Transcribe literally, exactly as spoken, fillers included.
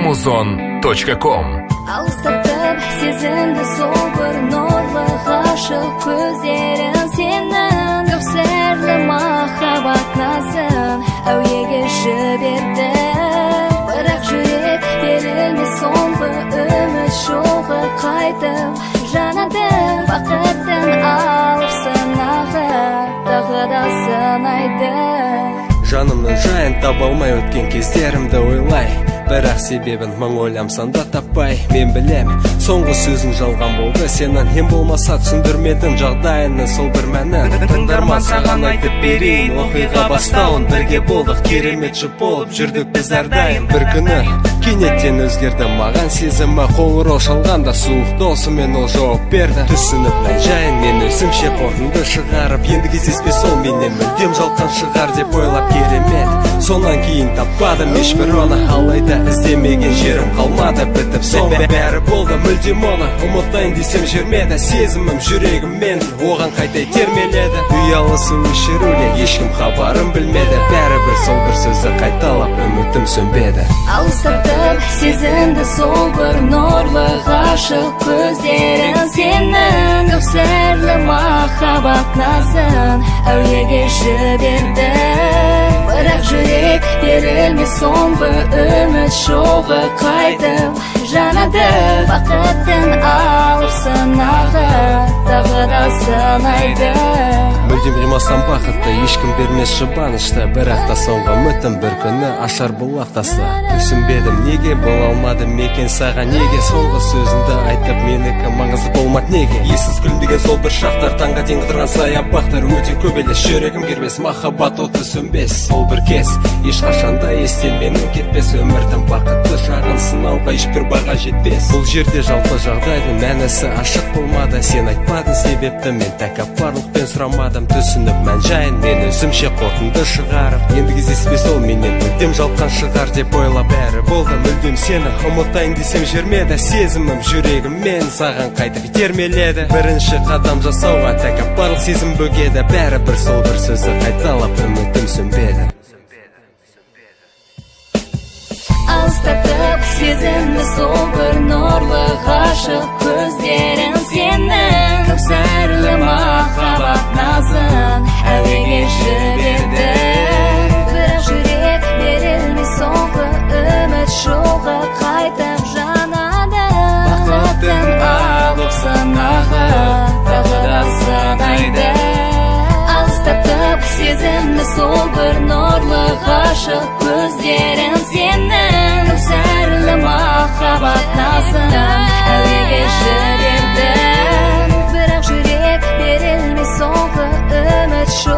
amazon точка com. Алыстатып сезімді сол бір нұрлы ғашық көздерін сенің көпсерлі махаббат назын әуеге жіберді. Бірақ жүрек берілмес соңғы үміт жоғы қайтып жанады. Бақыттың алып сынағы тағы да сынайды. Жанымның жайын таба алмай өткен кездерімді ойлай, бірақ себебін мың ойламсан да таппай. Мен білем, соңғы сөзің жалған болды, сенен ем болмаса түсіндірмедің жағдайыны сол бір мәнін. Тыңдарман саған айтып берейін, оқиға бастауын бірге болдық, кереметші болып жүрдік біз әрдайым. Бір күні кенеттен өзгерді маған сезімі, қоңырау шалғанда суық досымен ол жауап берді. Түсініп мән жайын мен өзімше қорытынды шығарып, енді кездеспес ол менен мүлдем жалған шығар деп ойлап керемет. Сонан кейін таппадым ешбір оны, алайда іздемеген жерім қалмады, бітіп сол бәрі болды мүлдем оны. Ұмытайын десем жүрмеді, сезімім жүрегіммен оған қайта итермеледі. Ұялысы өшіруле ешкім хабарым білмеді, бәрібір сол бір сөзі қайталап үмітім сөнбеді. Алыстатып сезімді сол бір нұрлы ғашық көздерін сенің көпсерлі махаббат назын әуеге жіберді. Бірақ жүрек берілмес соңғы үміт жоғы қайтып жанады. Бақыттың алып сынағы тағы да сынайды. Мүлдем қимастан бақытты ешкім бермес жұбанышты, бірақ та соңғы үмітім бір күні ашар бұлақ тасты. Түсінбедім неге бола алмадым мекен саған, неге соңғы сөзіңді айтып менікі маңызды болмады неге. Ессіз күлімдеген сол бір шақтар, таңға дейін қыдырған саябақтар өте көп елес, жүрегім кербес, махаббат оты сөнбес. Сол бір кез ешқашанда естен менің кетпес, өмірдің бақытты шағын сынауға ешбір баға жетпес. Бұл жерде жалпы жағдайдың мәнісі ашық болмады, сен айтпадың себепті, мен тәкаппарлықпен сұрамадым. Түсініп мән жайын мен өзімше қорытынды шығарып, енді кездеспес ол менен мүлдем жалған шығар деп ойлап, бәрі болды мүлдем сені ұмытайын десем жүрмеді, сезімім жүрегіммен саған қайтып итермеледі. Бірінші қадам жасауға тәкаппарлық сезім бөгеді, бәрібір сол бір сөзі қайталап үмітім сөнбеді. Алыстатып сезімді сол бір нұрлы ғашық көздерін сенің көпсерлі махаббат назын әуеге жіберді. Бірақ жүрек берілмес соңғы үміт жоғы қайтып жанады. Бақыттың алып сынағы тағы да сынайды. Алыстатып сезімді сол бір нұрлы ғашық көздерін сенің көпсерлі махаббат назын әуеге жіберді. Бірақ жүрек берілмес соңғы үміт жоғы